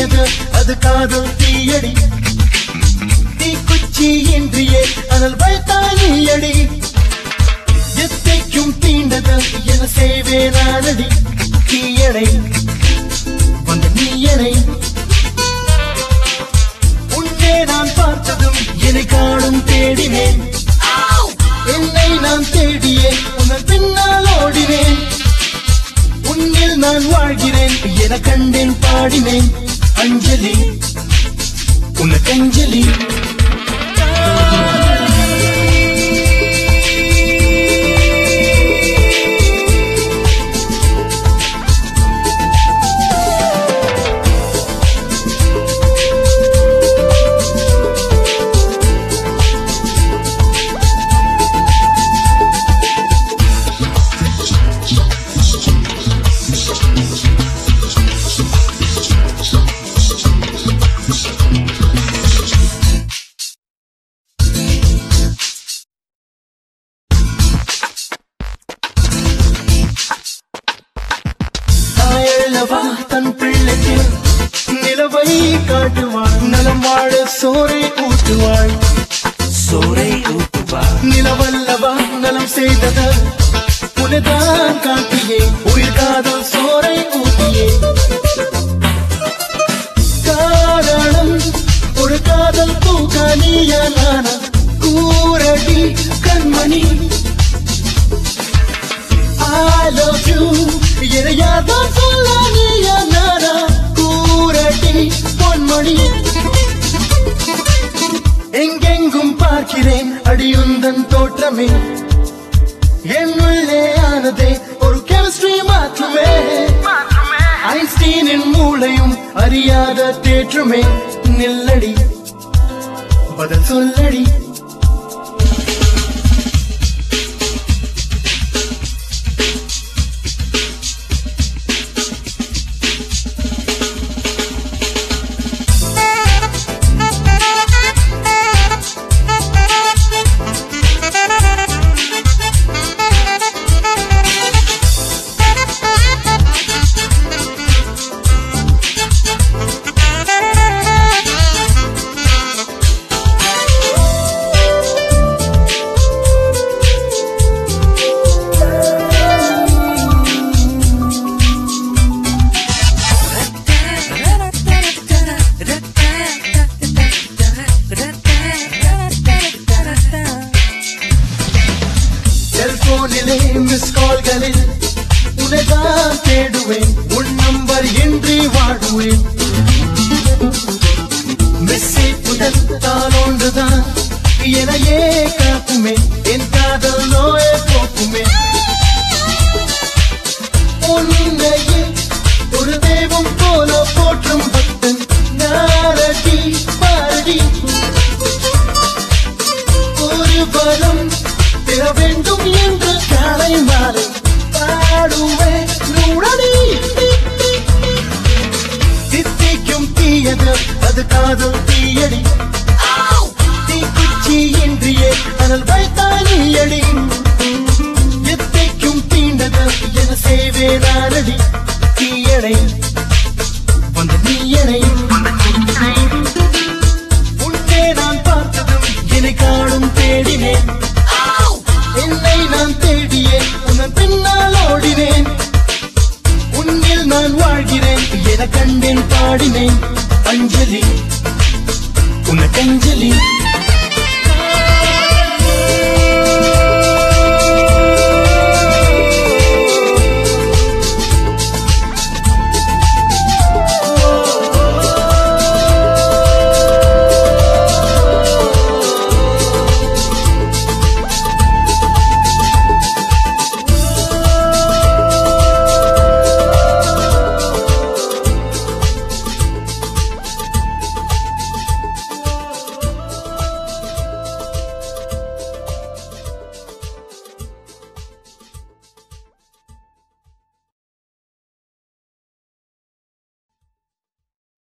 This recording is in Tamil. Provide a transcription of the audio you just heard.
தீயது அது காதல் தீயடி தீக்குச்சி இன்றியே அனல் வைத்தானியடி எத்தைக்கும் தீண்டது என செய்வேனானடி தீயடை வந்த நீயடை உன்னே நான் பார்த்ததும் என்னை காணும் தேடினேன் என்னை நான் தேடியே உன்னை பின்னால் ஓடினேன் உன்னில் நான் வாழ்கிறேன் என கண்டேன் பாடினேன் அஞ்சலி உனக்கு அஞ்சலி தன் பிள்ளைக்கு நிலவை காட்டுவாள் நலம் வாழ சோரை ஊட்டுவாள் நிலவல்லவா நலம் செய்தது உனதான் காட்டியே உயிர் காதல் சோரை ஊட்டியே காரணம் ஒரு காதல் பூக்கானியா நானா கூரடி கண்மணி I love you எதையாதான் சொல்லானியா நானா கூரடி பொன்மணி எங்கெங்கும் பார்க்கிறேன் அடியுந்தன் தோற்றமே என்னுள்ளே ஆனதே ஒரு கெமிஸ்ட்ரி மாற்றுமே ஐன்ஸ்டீனின் மூளையும் அறியாத தேற்றுமே நில்லடி பதில் சொல்லடி மிஸ் கால்களில் உனதான் தேடுவேன் உன் நம்பர் இன்றி வாடுவேன் மெஸ்ஸி புதல் தான் ஒன்றுதான் எனையே காக்குமே என் காதல் நோயை போக்குமே உன்னையே ஒரு தெய்வம் போல போற்றும் பக்தன் நாரடி பாரடி ஒரு பலம் பெற வேண்டும் என்று காலை மாலை பாடுவே நூடடி தித்திக்கும் தீயது அது காதல் தீயடி தீக்குச்சி இன்றியே அனல் வைத்தானியடி எத்தைக்கும் தீண்டது என செய்வேனானடி தீயடை வந்த நீயடை உன்னே நான் பார்த்ததும் என்னை காணும் தேடினேன் என்னை நான் தேடியே உன் பின்னால் ஓடினேன் உன்னில் நான் வாழ்கிறேன் என கண்டேன் பாடினேன் அஞ்சலி